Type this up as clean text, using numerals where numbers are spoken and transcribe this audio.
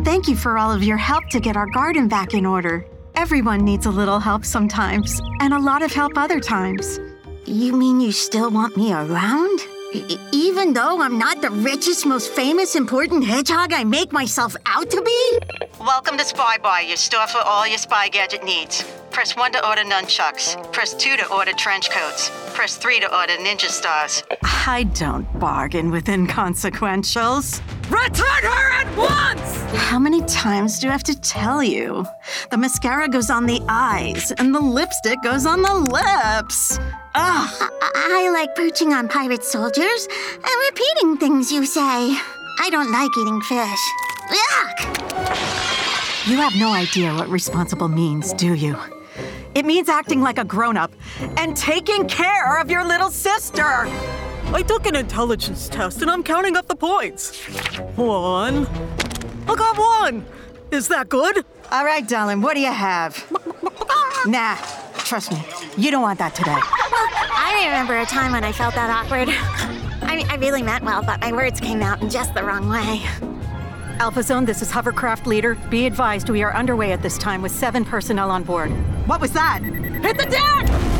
thank you for all of your help to get our garden back in order. Everyone needs a little help sometimes, and a lot of help other times. You mean you still want me around? Even though I'm not the richest, most famous, important hedgehog I make myself out to be? Welcome to Spy Bar, your store for all your spy gadget needs. Press 1 to order nunchucks. Press 2 to order trench coats. Press 3 to order ninja stars. I don't bargain with inconsequentials. Return her at once! How many times do I have to tell you? The mascara goes on the eyes, and the lipstick goes on the lips. Ugh. I like perching on pirate soldiers and repeating things you say. I don't like eating fish. Yuck! You have no idea what responsible means, do you? It means acting like a grown-up and taking care of your little sister. I took an intelligence test and I'm counting up the points. 1. I got 1. Is that good? All right, darling, what do you have? Nah, trust me, you don't want that today. I remember a time when I felt that awkward. I really meant well, but my words came out in just the wrong way. Alpha Zone, this is Hovercraft Leader. Be advised, we are underway at this time with 7 personnel on board. What was that? Hit the deck!